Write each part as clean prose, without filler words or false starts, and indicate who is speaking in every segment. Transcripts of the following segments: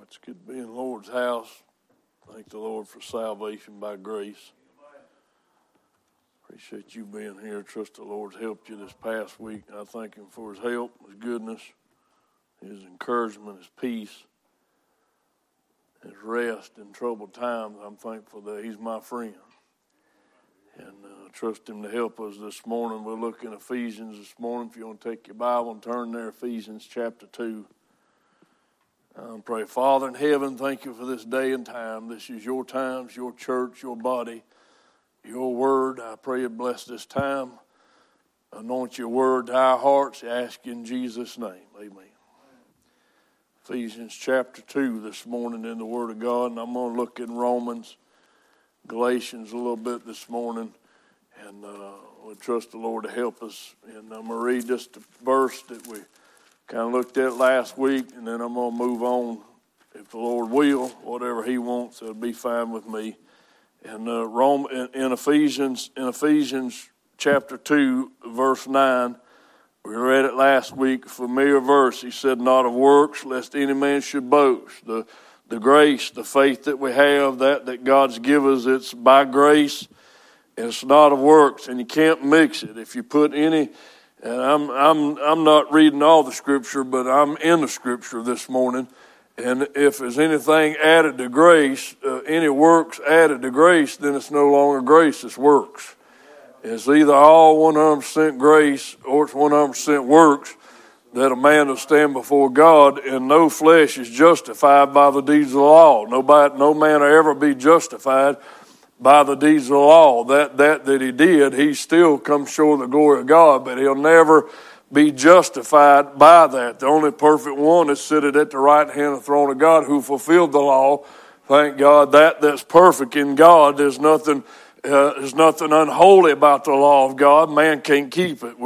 Speaker 1: It's good to be in the Lord's house. Thank the Lord for salvation by grace. Appreciate you being here. Trust the Lord's helped you this past week. I thank Him for His help, His goodness, His encouragement, His peace, His rest in troubled times. I'm thankful that He's my friend. And trust Him to help us this morning. We'll look in Ephesians this morning. If you want to take your Bible and turn there, Ephesians chapter 2. Pray, Father in heaven, thank you for this day and time. This is your times, your church, your body, your word. I pray you bless this time. Anoint your word to our hearts. I ask you in Jesus' name. Amen. Ephesians chapter 2 this morning in the Word of God. And I'm going to look in Romans, Galatians a little bit this morning. And we trust the Lord to help us. And I'm going to read just a verse that we kind of looked at last week, and then I'm going to move on. If the Lord will, whatever He wants, it'll be fine with me. And in Ephesians chapter 2, verse 9, we read it last week, familiar verse. He said, not of works, lest any man should boast. The grace, the faith that we have, that God's given us, it's by grace, and it's not of works, and you can't mix it. If you put any... And I'm not reading all the Scripture, but I'm in the Scripture this morning. And if there's anything added to grace, any works added to grace, then it's no longer grace, it's works. It's either all 100% grace or it's 100% works that a man will stand before God, and no flesh is justified by the deeds of the law. No man will ever be justified by the deeds of the law. That he did, he still comes short of the glory of God, but he'll never be justified by that. The only perfect one is seated at the right hand of the throne of God, who fulfilled the law. Thank God that's perfect in God. There's nothing unholy about the law of God. Man can't keep it.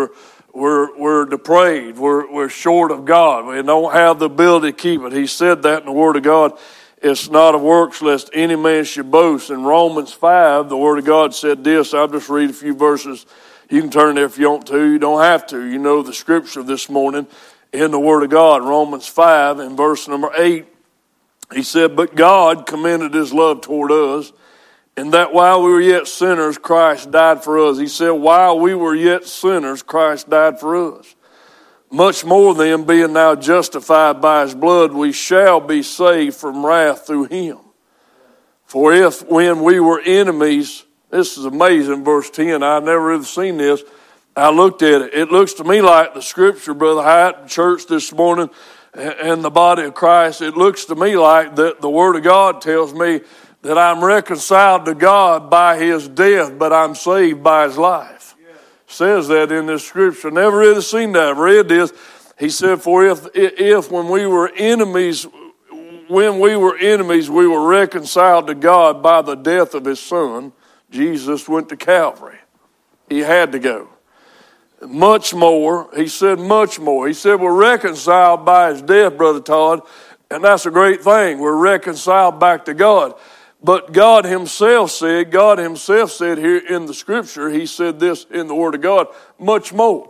Speaker 1: We're depraved. We're short of God. We don't have the ability to keep it. He said that in the Word of God. It's not of works, lest any man should boast. In Romans 5, the Word of God said this. I'll just read a few verses. You can turn there if you want to. You don't have to. You know the Scripture this morning in the Word of God. Romans 5 and verse number 8, he said, but God commended His love toward us, and that while we were yet sinners, Christ died for us. He said, while we were yet sinners, Christ died for us. Much more than being now justified by His blood, we shall be saved from wrath through Him. For if when we were enemies, this is amazing, verse 10, I've never really seen this. I looked at it. It looks to me like the Scripture, Brother Hyatt, church this morning, and the body of Christ, it looks to me like that the Word of God tells me that I'm reconciled to God by His death, but I'm saved by His life. Says that in this Scripture. Never really seen that. I've read this. He said, for if when we were enemies, we were reconciled to God by the death of His Son, Jesus went to Calvary. He had to go. Much more. He said much more. He said we're reconciled by His death, Brother Todd, and that's a great thing. We're reconciled back to God. But God Himself said here in the Scripture, He said this in the Word of God, much more.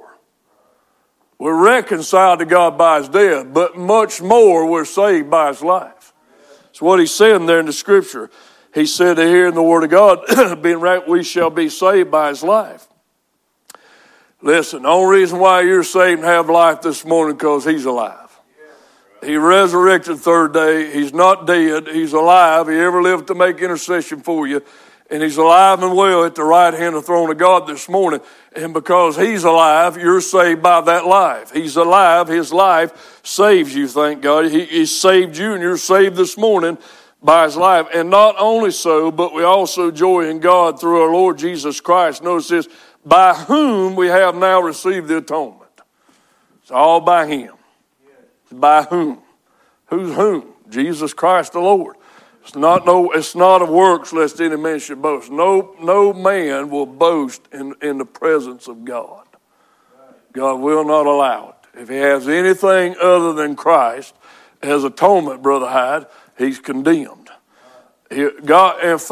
Speaker 1: We're reconciled to God by His death, but much more we're saved by His life. That's what He's saying there in the Scripture. He said here in the Word of God, being right, we shall be saved by His life. Listen, the only reason why you're saved and have life this morning is because He's alive. He resurrected the third day. He's not dead. He's alive. He ever lived to make intercession for you. And He's alive and well at the right hand of the throne of God this morning. And because He's alive, you're saved by that life. He's alive. His life saves you, thank God. He saved you, and you're saved this morning by His life. And not only so, but we also joy in God through our Lord Jesus Christ. Notice this, by whom we have now received the atonement. It's all by Him. By whom? Who's whom? Jesus Christ the Lord. It's not of works lest any man should boast. No man will boast in the presence of God. God will not allow it. If he has anything other than Christ as atonement, Brother Hyde, he's condemned. God, in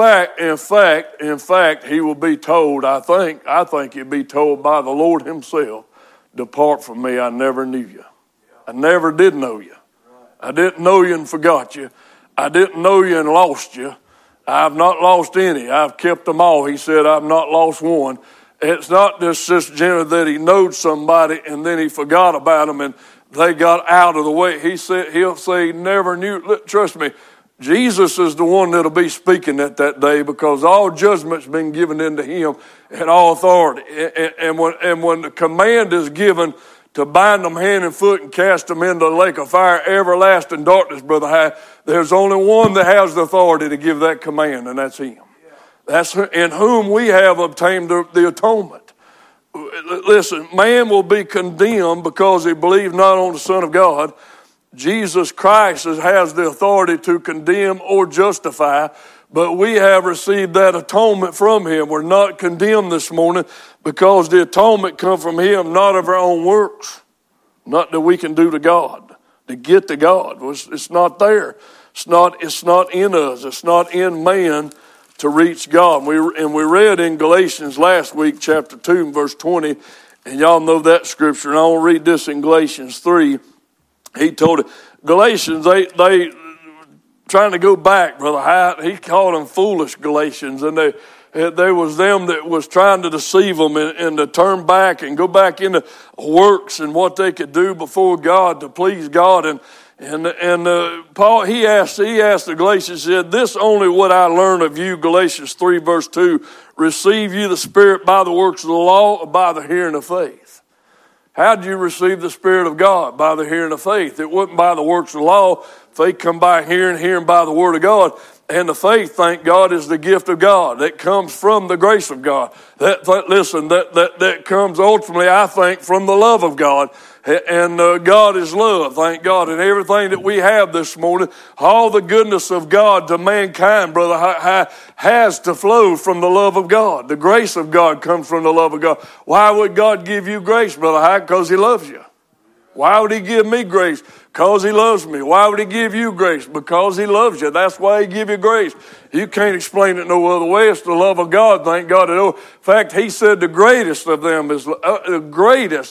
Speaker 1: fact, he will be told, I think he'll be told by the Lord Himself, depart from me, I never knew you. I never did know you. I didn't know you and forgot you. I didn't know you and lost you. I've not lost any. I've kept them all. He said, I've not lost one. It's not just generally that he knowed somebody and then he forgot about them and they got out of the way. He'll say he never knew. Look, trust me, Jesus is the one that'll be speaking at that day, because all judgment's been given into him and all authority. And when the command is given to bind them hand and foot and cast them into the lake of fire, everlasting darkness, Brother High, there's only one that has the authority to give that command, and that's him. That's in whom we have obtained the atonement. Listen, man will be condemned because he believes not on the Son of God. Jesus Christ has the authority to condemn or justify, but we have received that atonement from him. We're not condemned this morning because the atonement comes from him, not of our own works. Not that we can do to God, to get to God. It's not there. It's not in us. It's not in man to reach God. And we read in Galatians last week, chapter 2, and verse 20, and y'all know that scripture, and I want to read this in Galatians 3. He told it, Galatians, they trying to go back, Brother Hyatt, he called them foolish Galatians, and they was them that was trying to deceive them and to turn back and go back into works and what they could do before God to please God. And Paul, he asked the Galatians, he said, this only would I learn of you, Galatians 3 verse 2, receive you the Spirit by the works of the law or by the hearing of faith? How did you receive the Spirit of God? By the hearing of faith. It wasn't by the works of the law. Faith come by hearing by the Word of God. And the faith, thank God, is the gift of God. That comes from the grace of God. That comes ultimately, I think, from the love of God. And God is love, thank God. And everything that we have this morning, all the goodness of God to mankind, Brother, has to flow from the love of God. The grace of God comes from the love of God. Why would God give you grace, Brother? Because he loves you. Why would he give me grace? Because he loves me. Why would he give you grace? Because he loves you. That's why he give you grace. You can't explain it no other way. It's the love of God, thank God. In fact, he said the greatest of them is the greatest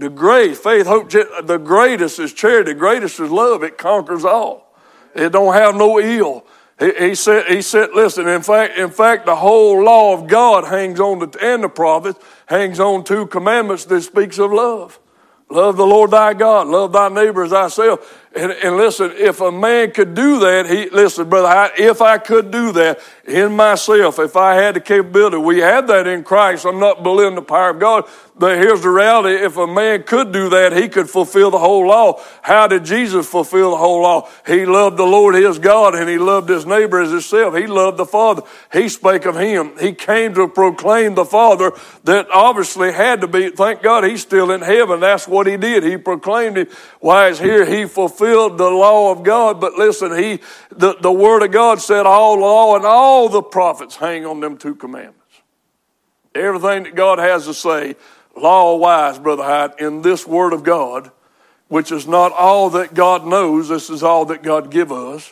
Speaker 1: faith, hope, the greatest is charity, the greatest is love. It conquers all. It don't have no ill. He said, listen, in fact, the whole law of God hangs on and the prophets hangs on 2 commandments that speaks of love. Love the Lord thy God. Love thy neighbor as thyself. And listen, if a man could do that, listen, brother, if I could do that in myself, if I had the capability, we have that in Christ. I'm not belittling the power of God. But here's the reality. If a man could do that, he could fulfill the whole law. How did Jesus fulfill the whole law? He loved the Lord his God, and he loved his neighbor as himself. He loved the Father. He spake of him. He came to proclaim the Father that obviously had to be, thank God he's still in heaven. That's what he did. He proclaimed it. While he's here, he fulfilled the law of God. But listen, the word of God said all law and all the prophets hang on them 2 commandments. Everything that God has to say, law-wise, Brother Hyatt, in this word of God, which is not all that God knows, this is all that God give us.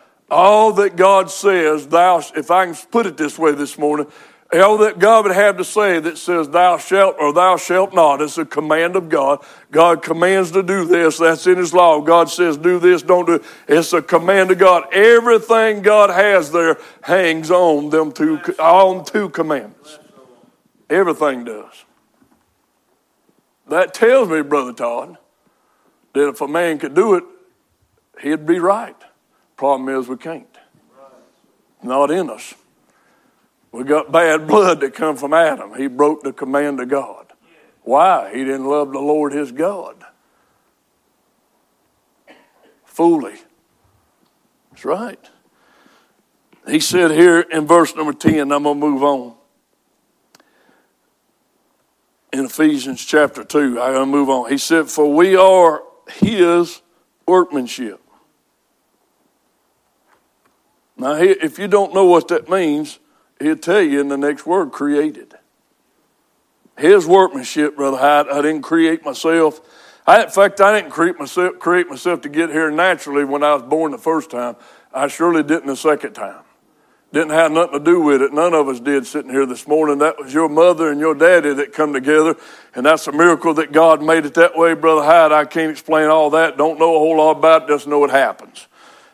Speaker 1: All that God says, if I can put it this way this morning, all that God would have to say that says thou shalt or thou shalt not, it's a command of God. God commands to do this, that's in his law. God says do this, don't do it. It's a command of God. Everything God has there hangs on them 2 commandments. Everything does. That tells me, Brother Todd, that if a man could do it, he'd be right. Problem is we can't. Not in us. We got bad blood that come from Adam. He broke the command of God. Why? He didn't love the Lord his God. Fully. That's right. He said here in verse number 10, I'm going to move on. In Ephesians chapter 2, I'm going to move on. He said, for we are his workmanship. Now, if you don't know what that means, he'll tell you in the next word, created. His workmanship, Brother Hyde, I didn't create myself. In fact, I didn't create myself to get here naturally when I was born the first time. I surely didn't the second time. Didn't have nothing to do with it. None of us did sitting here this morning. That was your mother and your daddy that come together, and that's a miracle that God made it that way, Brother Hyde. I can't explain all that. Don't know a whole lot about it. Just know it happens.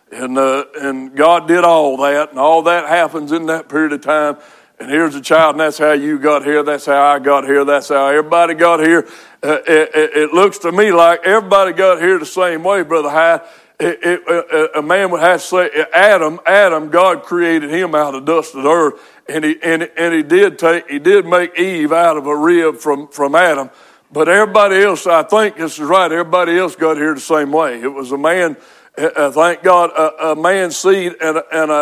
Speaker 1: And God did all that, and all that happens in that period of time. And here's a child, and that's how you got here. That's how I got here. That's how everybody got here. It looks to me like everybody got here the same way, Brother Hyde. A man would have to say, Adam, God created him out of dust of the earth, and he did make Eve out of a rib from Adam. But everybody else, I think this is right, everybody else got here the same way. It was a man, thank God, a man's seed and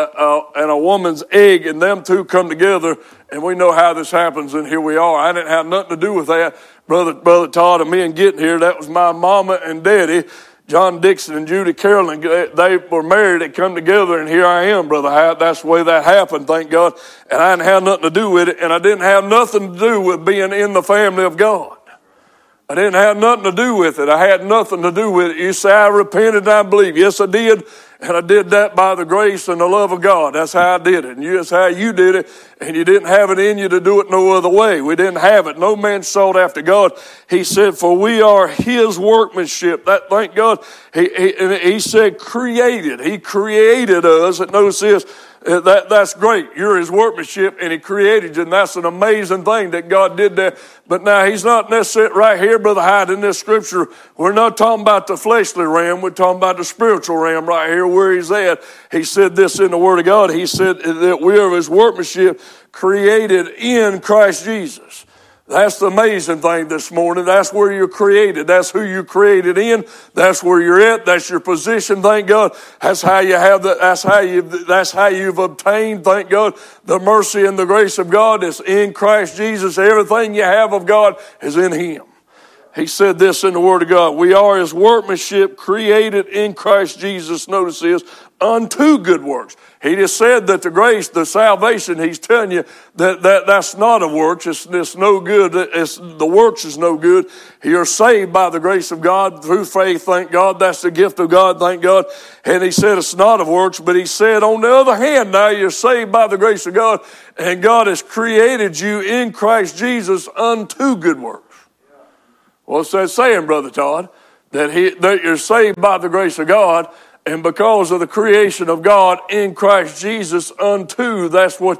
Speaker 1: a woman's egg, and them two come together, and we know how this happens, and here we are. I didn't have nothing to do with that, Brother Todd, and me and getting here. That was my mama and daddy, John Dixon and Judy Carolyn. They were married, they come together, and here I am, Brother Hyde. That's the way that happened, thank God. And I didn't have nothing to do with it, and I didn't have nothing to do with being in the family of God. I didn't have nothing to do with it. I had nothing to do with it. You say, I repented and I believe. Yes, I did. And I did that by the grace and the love of God. That's how I did it. And that's how you did it. And you didn't have it in you to do it no other way. We didn't have it. No man sought after God. He said, for we are his workmanship. That, thank God, he said created. He created us. And notice this. That's great. You're his workmanship, and he created you, and that's an amazing thing that God did that. But now he's not necessarily right here, Brother Hyde, in this scripture. We're not talking about the fleshly realm. We're talking about the spiritual realm right here where he's at. He said this in the Word of God. He said that we are his workmanship created in Christ Jesus. That's the amazing thing this morning. That's where you're created. That's who you're created in. That's where you're at. That's your position. Thank God. That's how you have that's how you've obtained, thank God, the mercy and the grace of God is in Christ Jesus. Everything you have of God is in him. He said this in the Word of God. We are his workmanship created in Christ Jesus. Notice this, unto good works. He just said that the grace, the salvation, he's telling you that's not a works. It's no good. The works is no good. You're saved by the grace of God through faith, thank God. That's the gift of God, thank God. And he said it's not of works, but he said on the other hand, now you're saved by the grace of God, and God has created you in Christ Jesus unto good works. What's that saying, Brother Todd? That you're saved by the grace of God, and because of the creation of God in Christ Jesus unto, there's where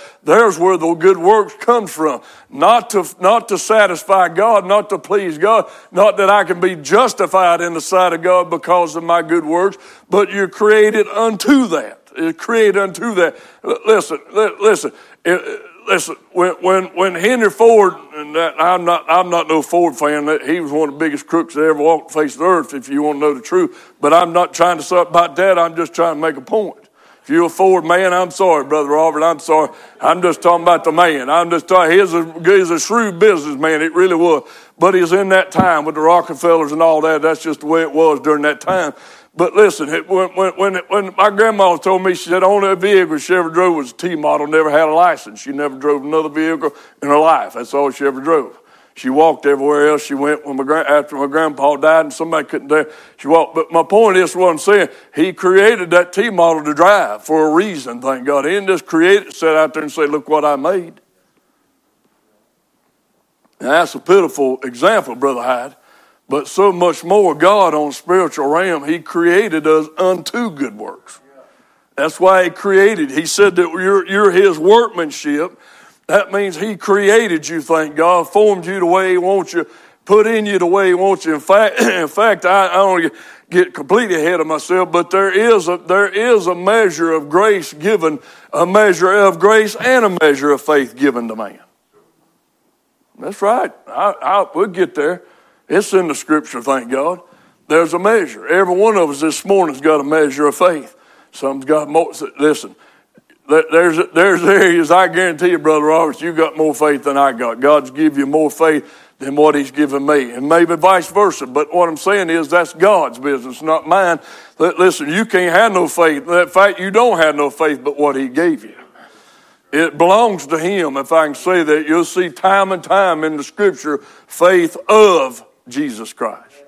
Speaker 1: the good works comes from. Not to satisfy God, not to please God, not that I can be justified in the sight of God because of my good works, but you're created unto that. You're created unto that. Listen. Listen, when Henry Ford, and I'm not no Ford fan. He was one of the biggest crooks that ever walked the face of the earth, if you want to know the truth. But I'm not trying to say about that. I'm just trying to make a point. If you're a Ford man, I'm sorry, Brother Robert. I'm sorry. I'm just talking about the man. I'm just talking. He's a shrewd businessman. It really was. But he's in that time with the Rockefellers and all that. That's just the way it was during that time. But listen, when my grandma told me, she said, only a vehicle she ever drove was a T-model, never had a license. She never drove another vehicle in her life. That's all she ever drove. She walked everywhere else she went after my grandpa died and somebody couldn't dare. She walked. But my point is what I'm saying. He created that T-model to drive for a reason, thank God. He didn't just create it, sit out there and say, look what I made. Now, that's a pitiful example, Brother Hyde. But so much more, God on spiritual realm, he created us unto good works. That's why he created. He said that you're his workmanship. That means he created you, thank God, formed you the way he wants you, put in you the way he wants you. In fact, I don't want to get completely ahead of myself, but there is a measure of grace given, a measure of grace and a measure of faith given to man. That's right. We'll get there. It's in the scripture, thank God. There's a measure. Every one of us this morning's got a measure of faith. Some's got more. Listen, there's areas, I guarantee you, Brother Roberts, you got more faith than I got. God's give you more faith than what he's given me. And maybe vice versa. But what I'm saying is that's God's business, not mine. Listen, you can't have no faith. In fact, you don't have no faith but what he gave you. It belongs to him, if I can say that. You'll see time and time in the scripture, faith of Jesus Christ.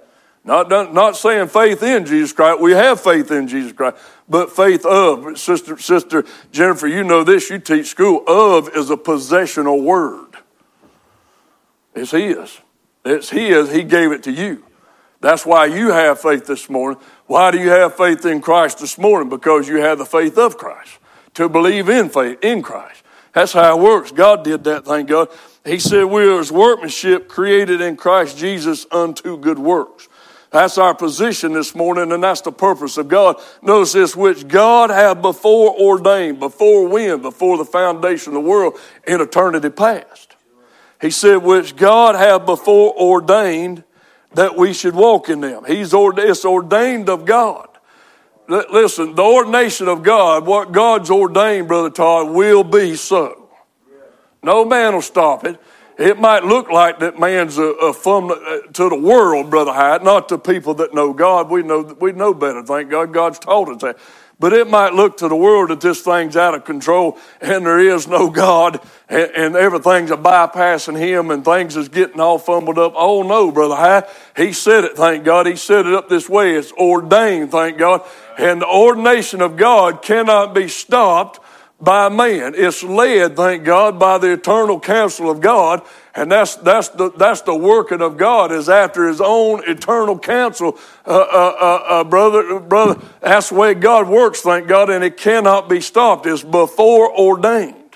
Speaker 1: Not saying faith in Jesus Christ. We have faith in Jesus Christ, but faith of. Sister Jennifer, you know this. You teach school. Of is a possessional word. It's His. It's His. He gave it to you. That's why you have faith this morning. Why do you have faith in Christ this morning? Because you have the faith of Christ. To believe in faith in Christ. That's how it works. God did that, thank God. He said we are His workmanship created in Christ Jesus unto good works. That's our position this morning, and that's the purpose of God. Notice this, which God hath before ordained, before when? Before the foundation of the world, in eternity past. He said, which God hath before ordained that we should walk in them. It's ordained of God. Listen, the ordination of God, what God's ordained, Brother Todd, will be so. No man will stop it. It might look like that man's from to the world, Brother Hyatt, not to people that know God. We know better, thank God. God's taught us that. But it might look to the world that this thing's out of control and there is no God and everything's a bypassing Him and things is getting all fumbled up. Oh no, Brother Hyatt. He said it, thank God. He set it up this way. It's ordained, thank God. And the ordination of God cannot be stopped by man. It's led, thank God, by the eternal counsel of God, and that's the working of God is after His own eternal counsel, brother. That's the way God works, thank God, and it cannot be stopped. It's before ordained.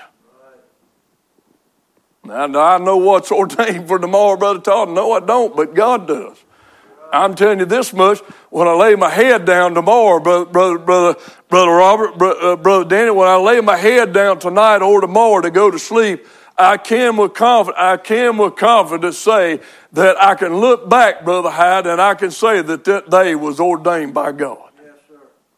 Speaker 1: Now I know what's ordained for tomorrow, Brother Todd. No, I don't, but God does. I'm telling you this much, when I lay my head down tomorrow, Brother Robert, Brother Daniel, when I lay my head down tonight or tomorrow to go to sleep, I can with confidence say that I can look back, Brother Hyde, and I can say that that day was ordained by God. Yes, sir.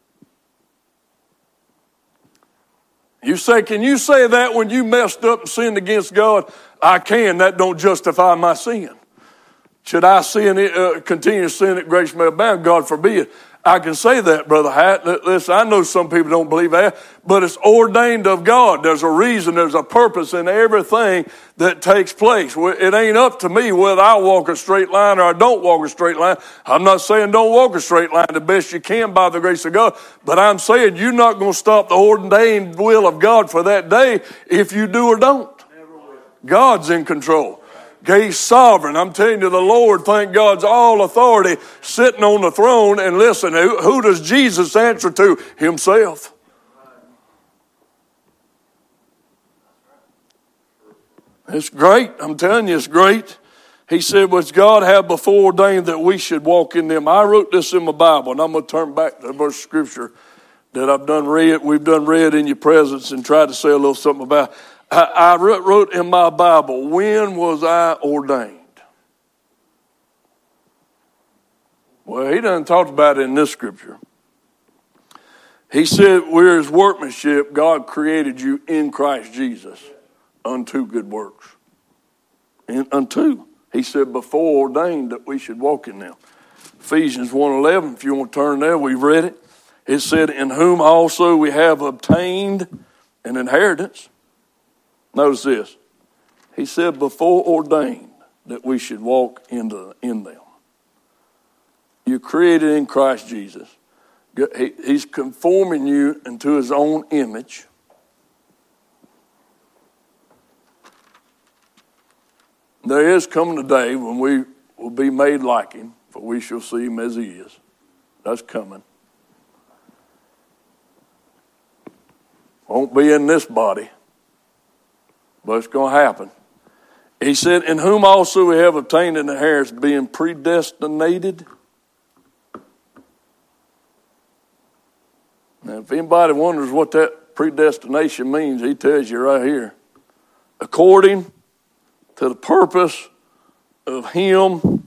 Speaker 1: You say, can you say that when you messed up and sinned against God? I can. That don't justify my sin. Should I continue to sin that grace may abound? God forbid. I can say that, Brother Hatt. Listen, I know some people don't believe that, but it's ordained of God. There's a reason, there's a purpose in everything that takes place. It ain't up to me whether I walk a straight line or I don't walk a straight line. I'm not saying don't walk a straight line the best you can by the grace of God, but I'm saying you're not going to stop the ordained will of God for that day if you do or don't. God's in control. He's sovereign. I'm telling you, the Lord, thank God's all authority sitting on the throne. And listen, who does Jesus answer to? Himself. It's great. I'm telling you, it's great. He said, which God had before ordained that we should walk in them. I wrote this in my Bible, and I'm going to turn back to the verse of Scripture that we've done read in your presence and tried to say a little something about. I wrote in my Bible, when was I ordained? Well, he doesn't talk about it in this scripture. He said, we're His workmanship. God created you in Christ Jesus unto good works. Unto. He said, before ordained that we should walk in them. Ephesians 1:11, if you want to turn there, we've read it. It said, in whom also we have obtained an inheritance. Notice this. He said before ordained that we should walk in them. You're created in Christ Jesus. He's conforming you into His own image. There is coming a day when we will be made like Him, for we shall see Him as He is. That's coming. Won't be in this body. But it's going to happen. He said, in whom also we have obtained an inheritance, being predestinated. Now, if anybody wonders what that predestination means, he tells you right here. According to the purpose of Him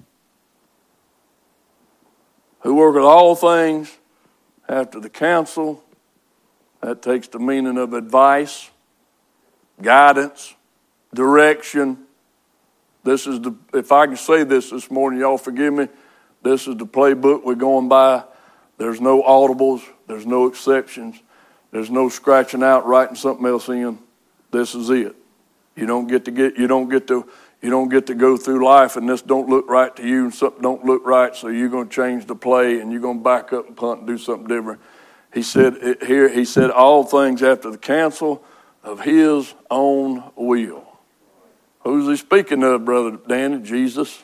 Speaker 1: who worketh all things after the counsel. That takes the meaning of advice, guidance, direction. This is if I can say this morning, y'all forgive me. This is the playbook we're going by. There's no audibles. There's no exceptions. There's no scratching out, writing something else in. This is it. You don't get to You don't get to go through life and this don't look right to you and something don't look right, so you're going to change the play and you're going to back up and punt and do something different. He said all things after the counsel of his own will. Who's he speaking of, Brother Danny? Jesus.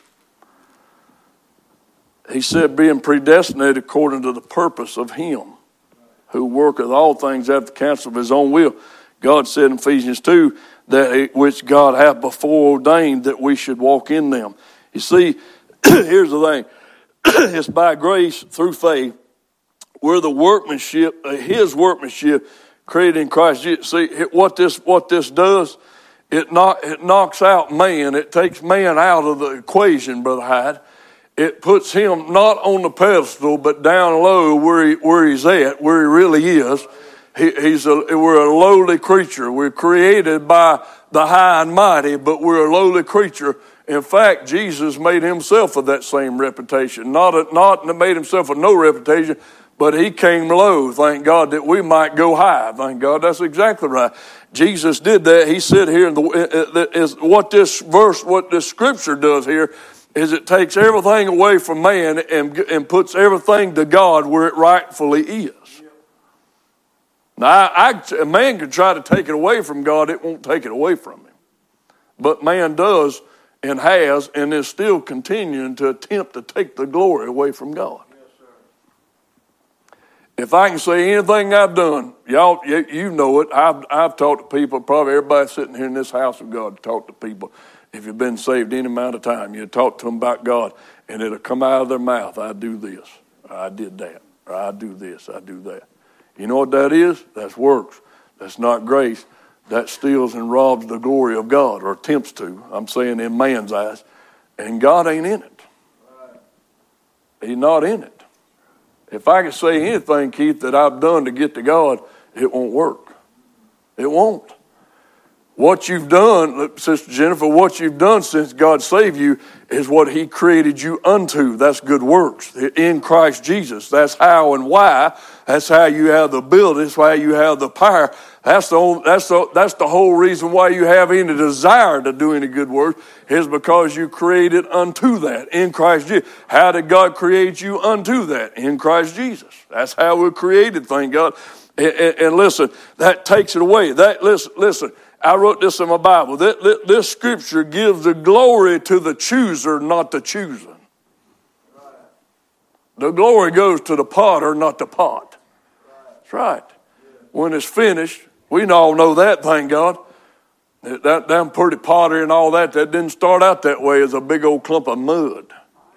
Speaker 1: He said being predestinated according to the purpose of him who worketh all things after the counsel of his own will. God said in Ephesians 2, that which God hath before ordained that we should walk in them. You see, here's the thing. It's by grace through faith. We're the workmanship, his workmanship created in Christ Jesus. See, what this does, it knocks out man. It takes man out of the equation, Brother Hyde. It puts him not on the pedestal, but down low where he's at, where he really is. We're a lowly creature. We're created by the high and mighty, but we're a lowly creature. In fact, Jesus made himself of that same reputation. Not made himself of no reputation, but he came low, thank God, that we might go high. Thank God, that's exactly right. Jesus did that. He said here, what this scripture does here is it takes everything away from man and puts everything to God where it rightfully is. Now, a man can try to take it away from God. It won't take it away from him. But man does and has and is still continuing to attempt to take the glory away from God. Yes, sir. If I can say anything I've done, y'all, you know it. I've talked to people, probably everybody sitting here in this house of God, talk to people. If you've been saved any amount of time, you talk to them about God, and it'll come out of their mouth, I do this, or I did that, or I do this, I do that. You know what that is? That's works. That's not grace. That steals and robs the glory of God, or attempts to. I'm saying in man's eyes. And God ain't in it. He's not in it. If I could say anything, Keith, that I've done to get to God, it won't work. It won't. What you've done, Sister Jennifer, what you've done since God saved you is what he created you unto. That's good works in Christ Jesus. That's how and why. That's how you have the ability. That's why you have the power. That's the whole reason why you have any desire to do any good work is because you created unto that in Christ Jesus. How did God create you unto that? In Christ Jesus. That's how we're created, thank God. And listen, that takes it away. Listen. I wrote this in my Bible. This scripture gives the glory to the chooser, not the choosing. The glory goes to the potter, not the pot. That's right. When it's finished, we all know that, thank God. That damn pretty pottery and all that didn't start out that way as a big old clump of mud.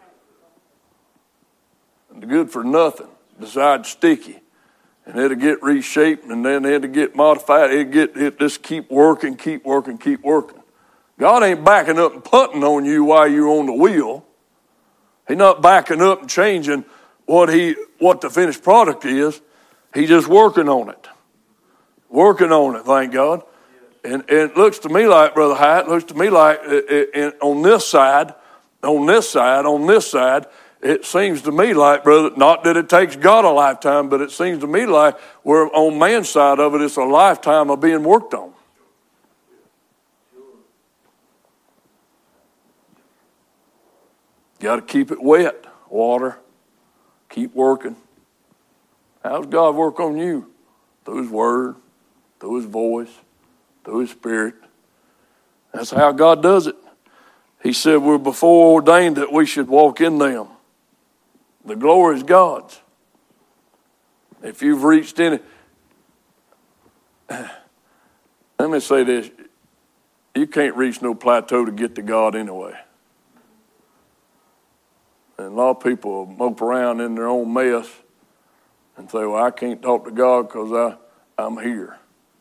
Speaker 1: Good for nothing besides sticky. And it'll get reshaped, and then it'll get modified. It just keep working. God ain't backing up and punting on you while you're on the wheel. He's not backing up and changing what the finished product is. He's just working on it. Working on it, thank God. And it looks to me like, Brother Hyatt, on this side, it seems to me like, brother, not that it takes God a lifetime, but it seems to me like we're on man's side of it, it's a lifetime of being worked on. Got to keep it wet, water. Keep working. How's God work on you? Through his word, through his voice, through his spirit. That's how God does it. He said we're before ordained that we should walk in them. The glory is God's. If you've reached in it, let me say this. You can't reach no plateau to get to God anyway. And a lot of people mope around in their own mess and say, well, I can't talk to God because I'm here.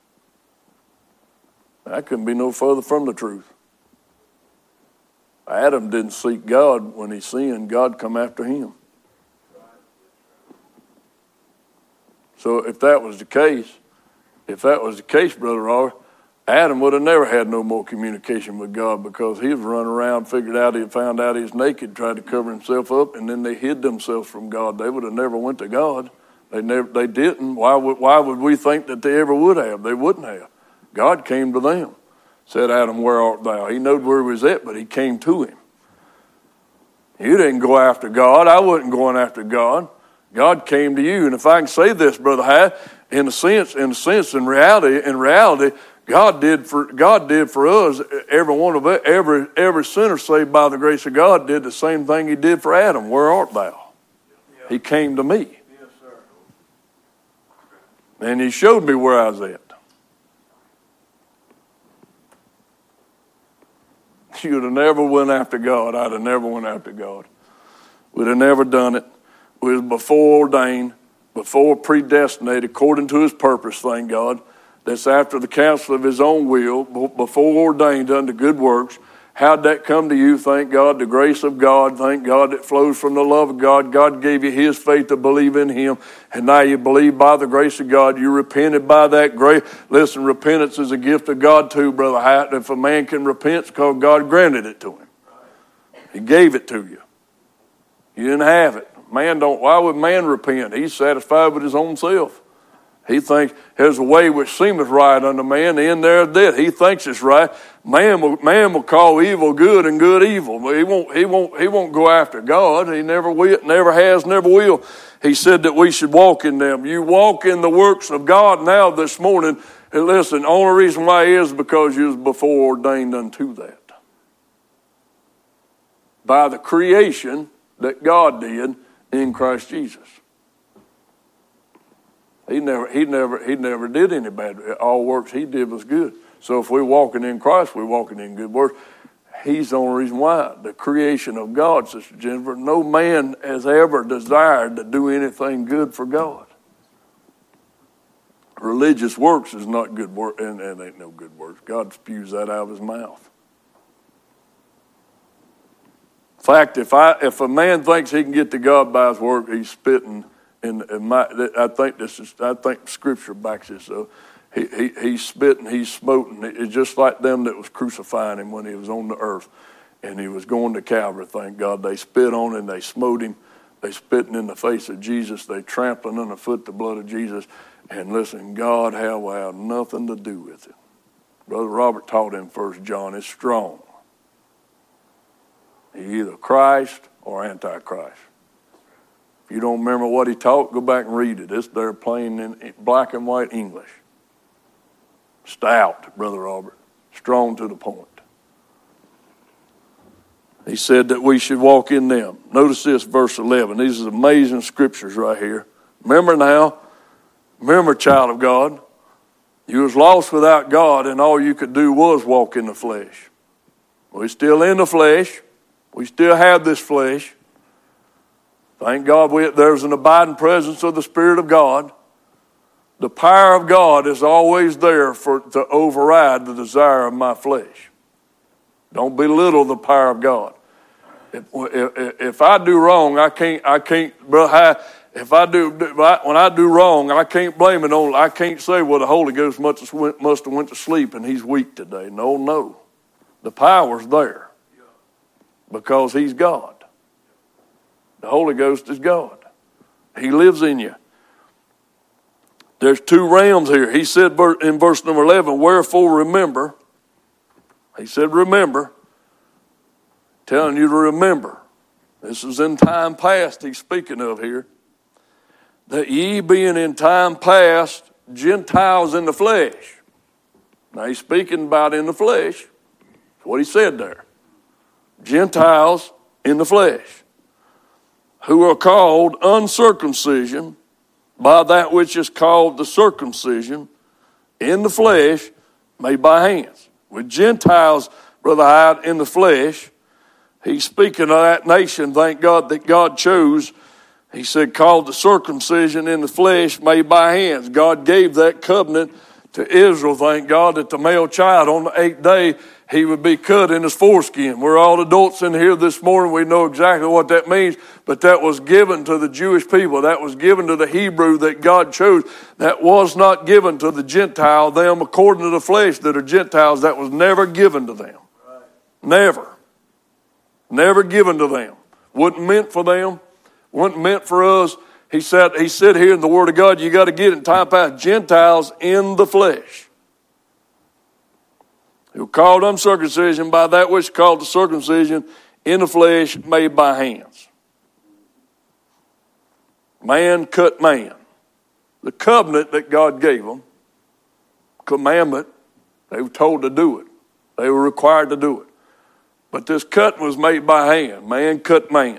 Speaker 1: That couldn't be no further from the truth. Adam didn't seek God when he sinned. God come after him. So if that was the case, Brother Robert, Adam would have never had no more communication with God because he was running around, found out he was naked, tried to cover himself up, and then they hid themselves from God. They would have never went to God. They didn't. Why would we think that they ever would have? They wouldn't have. God came to them. Said, Adam, where art thou? He knowed where he was at, but he came to him. You didn't go after God. I wasn't going after God. God came to you. And if I can say this, Brother Hyde, in reality, God did for us, every one of us, every sinner saved by the grace of God did the same thing he did for Adam. Where art thou? He came to me.
Speaker 2: Yes, sir.
Speaker 1: And he showed me where I was at. You'd have never went after God. I'd have never went after God. We'd have never done it. We was before ordained, before predestinated, according to his purpose, thank God. That's after the counsel of his own will, before ordained unto good works. How'd that come to you? Thank God, the grace of God. Thank God it flows from the love of God. God gave you his faith to believe in him. And now you believe by the grace of God. You repented by that grace. Listen, repentance is a gift of God too, Brother Hyatt. If a man can repent, it's because God granted it to him. He gave it to you. You didn't have it. Why would man repent? He's satisfied with his own self. He thinks there's a way which seemeth right unto man, the end thereof death. He thinks it's right. Man will call evil good and good evil. But he won't go after God. He never will, never has, never will. He said that we should walk in them. You walk in the works of God now this morning. And listen, the only reason why is because you was before ordained unto that. By the creation that God did in Christ Jesus. He never did any bad. All works he did was good. So if we're walking in Christ, we're walking in good works. He's the only reason why. The creation of God, Sister Jennifer, no man has ever desired to do anything good for God. Religious works is not good work, and ain't no good works. God spews that out of his mouth. In fact, if a man thinks he can get to God by his work, he's spitting. I think Scripture backs this up. He's spitting, he's smoting. It's just like them that was crucifying him when he was on the earth, and he was going to Calvary. Thank God, they spit on him, they smote him, they spitting in the face of Jesus, they trampling underfoot the blood of Jesus. And listen, God will have nothing to do with it. Brother Robert taught in 1 John, it's strong. He's either Christ or Antichrist. If you don't remember what he taught, go back and read it. It's there plain in black and white English. Stout, Brother Robert. Strong to the point. He said that we should walk in them. Notice this, verse 11. These are amazing scriptures right here. Remember now, child of God, you was lost without God and all you could do was walk in the flesh. We're still in the flesh. We still have this flesh. Thank God there's an abiding presence of the Spirit of God. The power of God is always there to override the desire of my flesh. Don't belittle the power of God. If I do wrong, I can't, brother, when I do wrong, I can't blame it on, I can't say, well, the Holy Ghost must have went to sleep and he's weak today. No. The power's there because he's God. The Holy Ghost is God. He lives in you. There's two realms here. He said in verse number 11, wherefore remember. He said remember. Telling you to remember. This is in time past he's speaking of here. That ye being in time past Gentiles in the flesh. Now he's speaking about in the flesh. That's what he said there. Gentiles in the flesh. Who are called uncircumcision by that which is called the circumcision in the flesh made by hands. With Gentiles, Brother Hyde, in the flesh, he's speaking of that nation, thank God, that God chose. He said, called the circumcision in the flesh made by hands. God gave that covenant to Israel, thank God, that the male child on the 8th day, he would be cut in his foreskin. We're all adults in here this morning. We know exactly what that means. But that was given to the Jewish people. That was given to the Hebrew that God chose. That was not given to the Gentile, them according to the flesh that are Gentiles. That was never given to them. Right. Never. Never given to them. Wasn't meant for them. Wasn't meant for us. He said here in the Word of God, you got to get in time past Gentiles in the flesh. He was called uncircumcision by that which is called the circumcision in the flesh made by hands. Man cut man. The covenant that God gave them, commandment, they were told to do it. They were required to do it. But this cut was made by hand. Man cut man.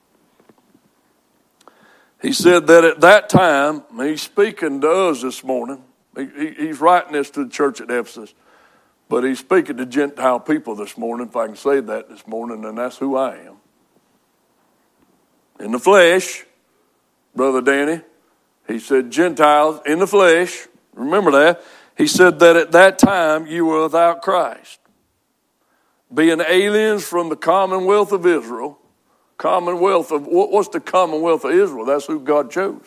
Speaker 1: He said that at that time, he's speaking to us this morning. He's writing this to the church at Ephesus. But he's speaking to Gentile people this morning, if I can say that this morning, and that's who I am. In the flesh, Brother Danny, he said Gentiles in the flesh, remember that. He said that at that time you were without Christ. Being aliens from the commonwealth of Israel. What's the commonwealth of Israel? That's who God chose.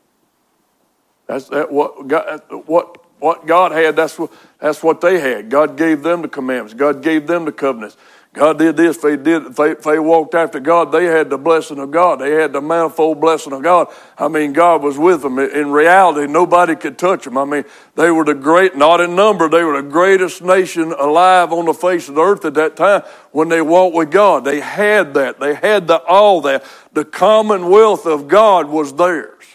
Speaker 1: What God had, that's what they had. God gave them the commandments. God gave them the covenants. God did this. If they walked after God, they had the blessing of God. They had the manifold blessing of God. I mean, God was with them. In reality, nobody could touch them. I mean, they were not in number, they were the greatest nation alive on the face of the earth at that time when they walked with God. They had that. They had all that. The commonwealth of God was theirs.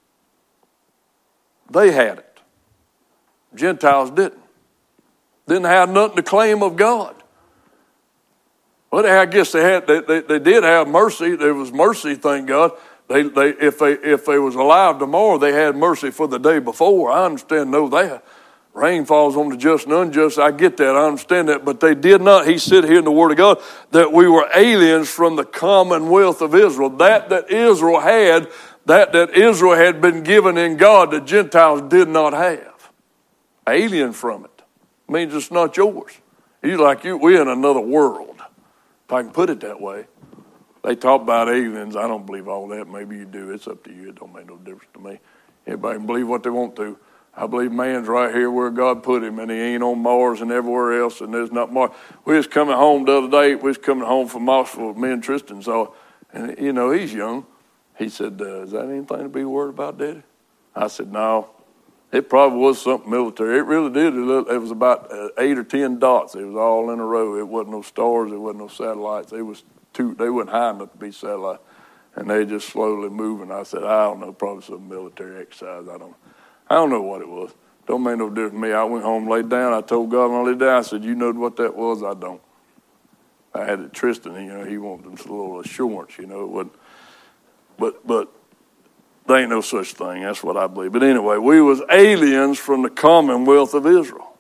Speaker 1: They had it. Gentiles didn't. Didn't have nothing to claim of God. Well, I guess they did have mercy. There was mercy, thank God. If they was alive tomorrow, they had mercy for the day before. I understand, know that. Rain falls on the just and unjust. I get that. I understand that. But they did not. He said here in the Word of God that we were aliens from the commonwealth of Israel. That Israel had, that Israel had been given in God, the Gentiles did not have. Alien from it means it's not yours. We're in another world. If I can put it that way. They talk about aliens. I don't believe all that. Maybe you do. It's up to you. It don't make no difference to me. Everybody can believe what they want to. I believe man's right here where God put him, and he ain't on Mars and everywhere else, and there's not Mars. We was coming home the other day. We was coming home from Mossville. Me and Tristan saw, and he's young. He said, "Is that anything to be worried about, Daddy?" I said, "No." It probably was something military. It really did. It was about 8 or 10 dots. It was all in a row. It wasn't no stars. It wasn't no satellites. They weren't high enough to be satellites. And they just slowly moving. I said, I don't know, probably some military exercise. I don't know what it was. Don't make no difference to me. I went home, laid down. I told God when I laid down, I said, you know what that was? I don't. I had it, Tristan, he wanted a little assurance, it wasn't. But there ain't no such thing. That's what I believe. But anyway, we was aliens from the commonwealth of Israel.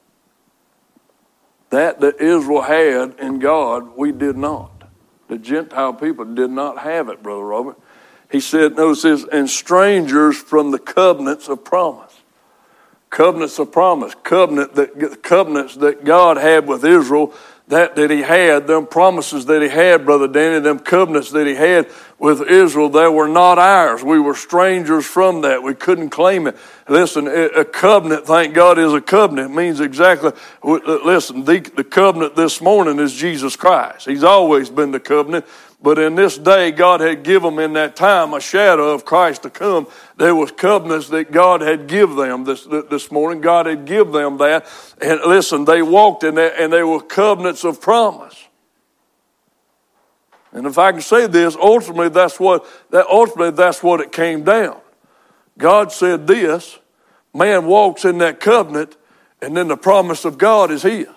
Speaker 1: That Israel had in God, we did not. The Gentile people did not have it, Brother Robert. He said, notice this, and strangers from the covenants of promise. Covenants of promise. Covenants that God had with Israel, that he had, them promises that he had, Brother Danny, them covenants that he had with Israel, they were not ours. We were strangers from that. We couldn't claim it. Listen, a covenant, thank God, is a covenant. It means exactly, listen, the covenant this morning is Jesus Christ. He's always been the covenant. But in this day, God had given them in that time a shadow of Christ to come. There was covenants that God had given them this morning. God had given them that. And listen, they walked in that, and they were covenants of promise. And if I can say this, ultimately that's what it came down. God said this, man walks in that covenant, and then the promise of God is his.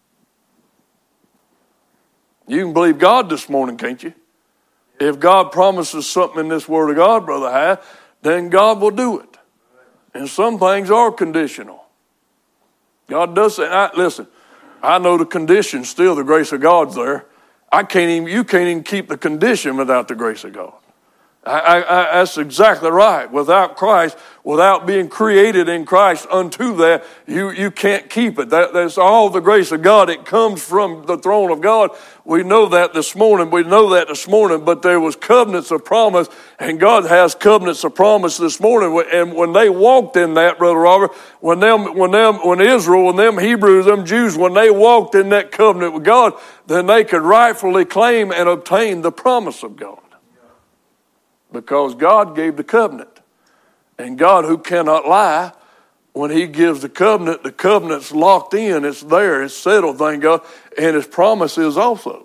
Speaker 1: You can believe God this morning, can't you? If God promises something in this Word of God, Brother High, then God will do it. And some things are conditional. God does say, listen, I know the condition, still the grace of God's there. You can't even keep the condition without the grace of God. That's exactly right. Without Christ, without being created in Christ unto that, you can't keep it. That's all the grace of God. It comes from the throne of God. We know that this morning. But there was covenants of promise, and God has covenants of promise this morning. And when they walked in that, Brother Robert, when Israel, when them Hebrews, them Jews, when they walked in that covenant with God, then they could rightfully claim and obtain the promise of God. Because God gave the covenant. And God, who cannot lie, when he gives the covenant's locked in. It's there. It's settled, thank God. And his promise is also.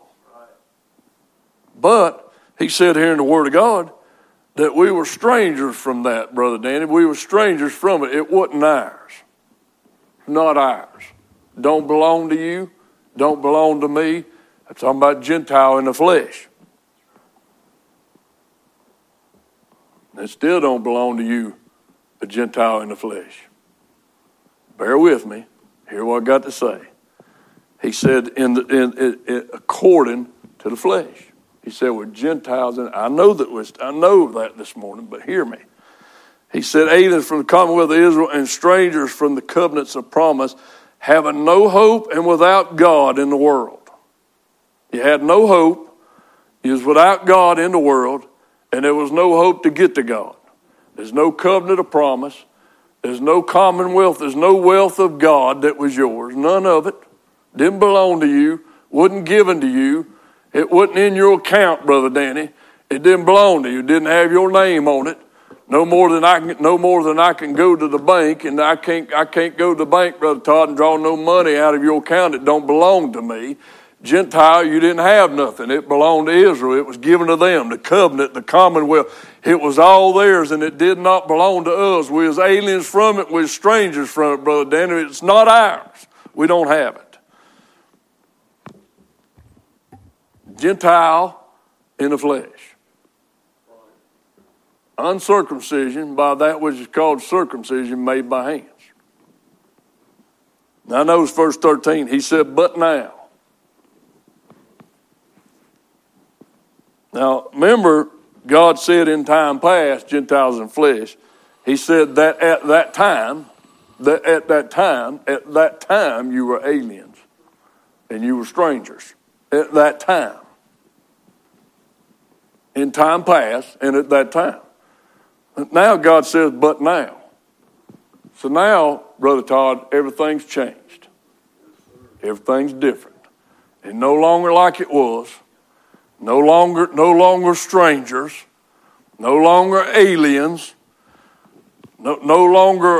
Speaker 1: But he said here in the Word of God that we were strangers from that, Brother Danny. We were strangers from it. It wasn't ours. Not ours. Don't belong to you. Don't belong to me. I'm talking about Gentile in the flesh. It still don't belong to you, a Gentile in the flesh. Bear with me. Hear what I got to say. He said, according to the flesh. He said, we're Gentiles. And I know that this morning, but hear me. He said, aliens from the commonwealth of Israel and strangers from the covenants of promise, having no hope and without God in the world. You had no hope. You was without God in the world, and there was no hope to get to God. There's no covenant of promise. There's no commonwealth. There's no wealth of God that was yours. None of it. Didn't belong to you. Wasn't given to you. It wasn't in your account, Brother Danny. It didn't belong to you. It didn't have your name on it. No more than I can go to the bank, and I can't go to the bank, Brother Todd, and draw no money out of your account. It don't belong to me. Gentile, you didn't have nothing. It belonged to Israel. It was given to them, the covenant, the commonwealth. It was all theirs, and it did not belong to us. We was aliens from it. We was strangers from it, Brother Danny. It's not ours. We don't have it. Gentile in the flesh. Uncircumcision by that which is called circumcision made by hands. Now notice verse 13. He said, but now. Now, remember, God said in time past, Gentiles in flesh, he said that at that time, you were aliens and you were strangers. At that time. In time past and at that time. Now God says, but now. So now, Brother Todd, everything's changed. Everything's different. And no longer like it was. No longer strangers, no longer aliens, no longer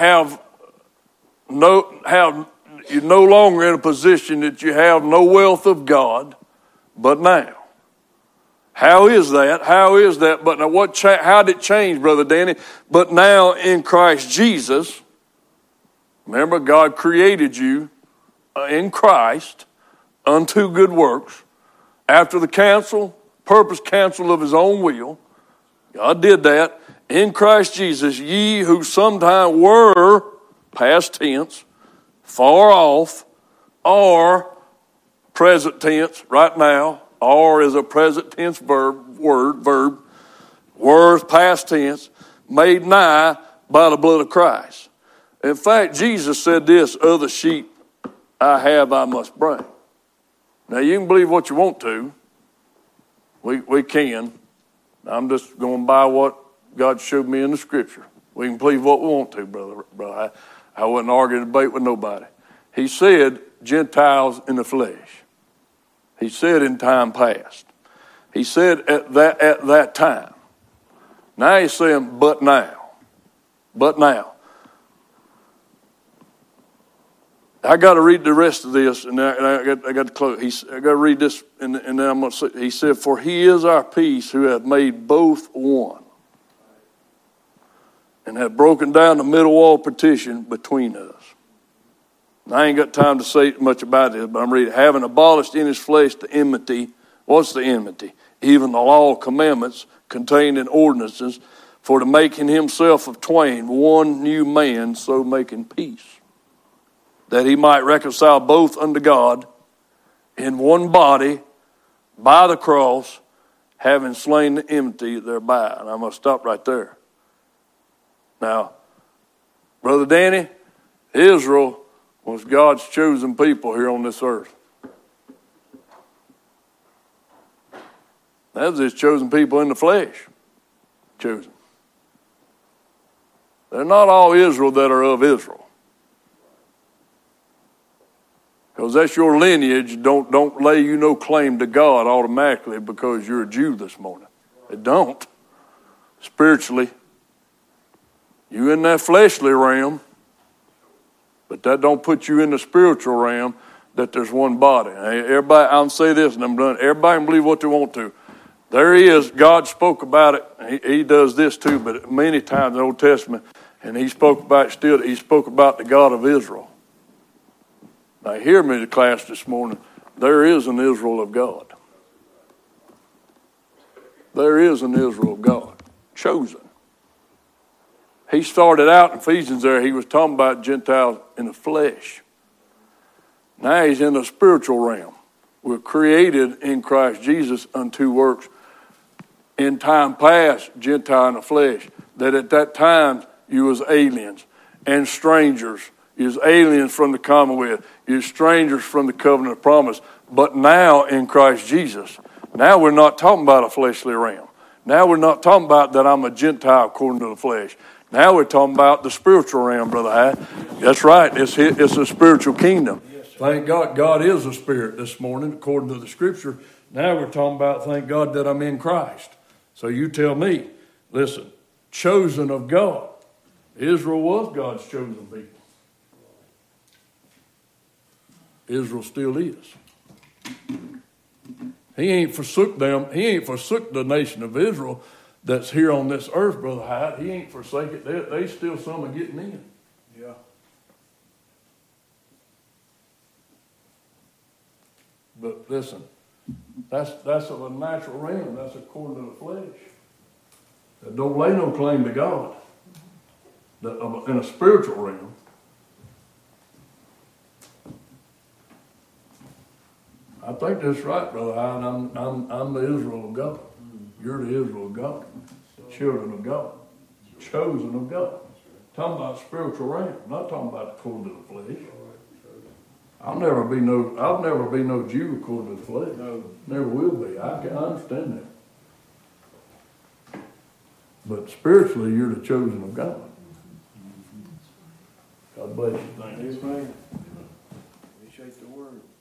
Speaker 1: you're no longer in a position that you have no wealth of God, but now. How is that? How is that? But now how did it change, Brother Danny? But now in Christ Jesus, remember God created you in Christ unto good works. After the purpose counsel of his own will, God did that. In Christ Jesus, ye who sometime were, past tense, far off, or present tense, right now, or is a present tense verb, were past tense, made nigh by the blood of Christ. In fact, Jesus said this, other sheep I must bring. Now, you can believe what you want to. We can. I'm just going by what God showed me in the Scripture. We can believe what we want to, brother. I wouldn't argue and debate with nobody. He said, Gentiles in the flesh. He said in time past. He said at that time. Now he's saying, but now. But now. I got to read the rest of this, and I got to close. I got to read this, and then I'm going to say. He said, "For He is our peace, who hath made both one, and hath broken down the middle wall partition between us." Now, I ain't got time to say much about this, but I'm reading. Having abolished in His flesh the enmity. What's the enmity? Even the law commandments contained in ordinances, for to make in Himself of twain one new man, so making peace, that He might reconcile both unto God in one body by the cross, having slain the enmity thereby. And I'm going to stop right there. Now, Brother Danny, Israel was God's chosen people here on this earth. That was His chosen people in the flesh. Chosen. They're not all Israel that are of Israel. Because that's your lineage. Don't lay you no claim to God automatically because you're a Jew this morning. It don't. Spiritually, you in that fleshly realm, But that don't put you in the spiritual realm that there's one body. Everybody, I'll say this and I'm done. Everybody can believe what they want to. There is, God spoke about it. He does this too, but many times in the Old Testament, and he spoke about it still, he spoke about the God of Israel. Now hear me, the class, this morning. There is an Israel of God. There is an Israel of God, chosen. He started out in Ephesians there, he was talking about Gentiles in the flesh. Now he's in the spiritual realm. We're created in Christ Jesus unto works. In time past, Gentile in the flesh, that at that time you was aliens and strangers. You was aliens from the commonwealth. You was strangers from the covenant of promise. But now in Christ Jesus, now we're not talking about a fleshly realm. Now we're not talking about that I'm a Gentile according to the flesh. Now we're talking about the spiritual realm, Brother Hyde. That's right. It's a spiritual kingdom. Thank God. God is a spirit this morning, according to the scripture. Now we're talking about, thank God that I'm in Christ. So you tell me, listen, chosen of God. Israel was God's chosen people. Israel still is. He ain't forsook them. He ain't forsook the nation of Israel that's here on this earth, Brother Hyde. He ain't forsaken. They still some are getting in.
Speaker 2: Yeah.
Speaker 1: But listen, that's of a natural realm. That's according to the flesh. That don't lay no claim to God. In a spiritual realm. I think that's right, Brother Hyde. I'm the Israel of God. You're the Israel of God. Children of God. Chosen of God. Talking about spiritual realm. Not talking about according to the flesh. I'll never be no Jew according to the flesh. No. Never will be. I can understand that. But spiritually, you're the chosen of God. God bless you.
Speaker 2: Thank you. Yes, man. Appreciate the word.